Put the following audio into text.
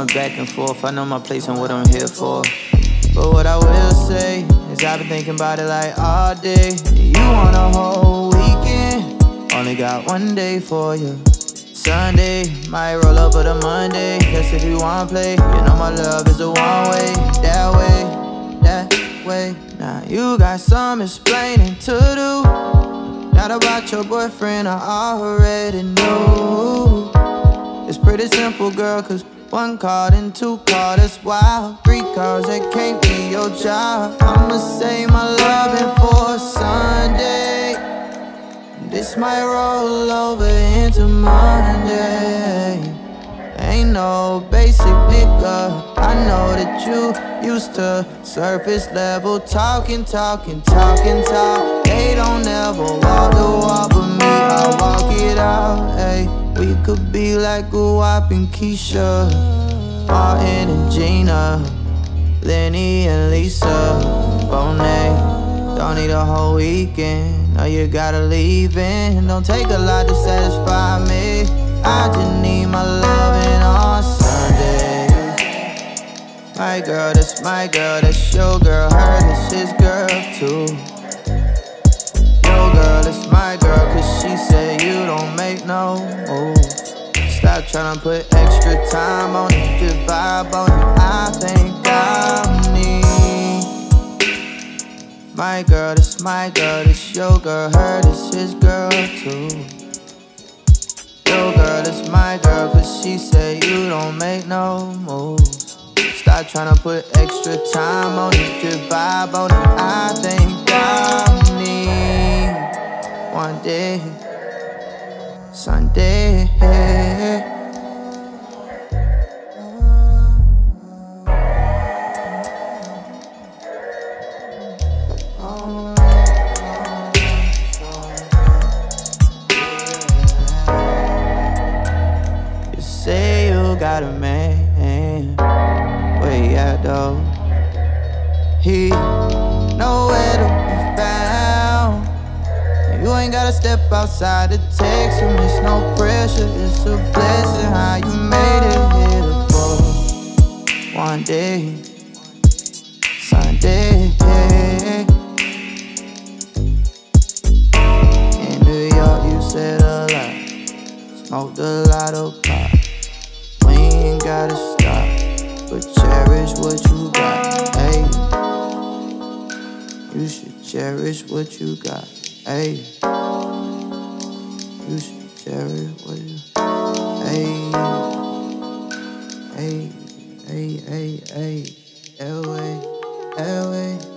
going back and forth. I know my place and what I'm here for. But what I will say is I've been thinking about it like all day. You want a whole weekend, only got one day for you. Sunday, might roll up with a Monday. Guess if you wanna play, you know my love is a one-way. That way, that way. Now you got some explaining to do. Not about your boyfriend, I already know. It's pretty simple, girl, cause one card and two card, that's wild. Three cards, that can't be your job. I'ma save my loving for Sunday. This might roll over into Monday. Ain't no basic nigga. I know that you used to surface level talking. They don't ever walk the walk, but me, I walk it out. Ay, we could be like Guap and Keisha, Martin and Gina, Lenny and Lisa, Bonet. Don't need a whole weekend, no, you gotta leave in. Don't take a lot to satisfy me. I just need my loving on Sunday. My girl, that's my girl, that's your girl. Her, that's his girl too. Your girl, that's my girl, cause she said you don't make no moves. Stop tryna put extra time on it, just vibe on it. I think I need my girl, that's my girl, that's your girl. Her, that's his girl too. Your girl, that's my girl, cause she said you don't make no moves. Stop tryna put extra time on it, just vibe on it. I think I need one day, Sunday. You say you got a man, where he at though? He nowhere to be found. You ain't gotta step outside to text him, it's no pressure. It's a blessing how you made it here for one day, Sunday. In New York you said a lot, smoked a lot of pot. We ain't gotta stop, but cherish what you got, ayy. You should cherish what you got, ayy. You should cherish what you got, ayy. Ayy, ayy, ayy, ayy. Elway, Elway.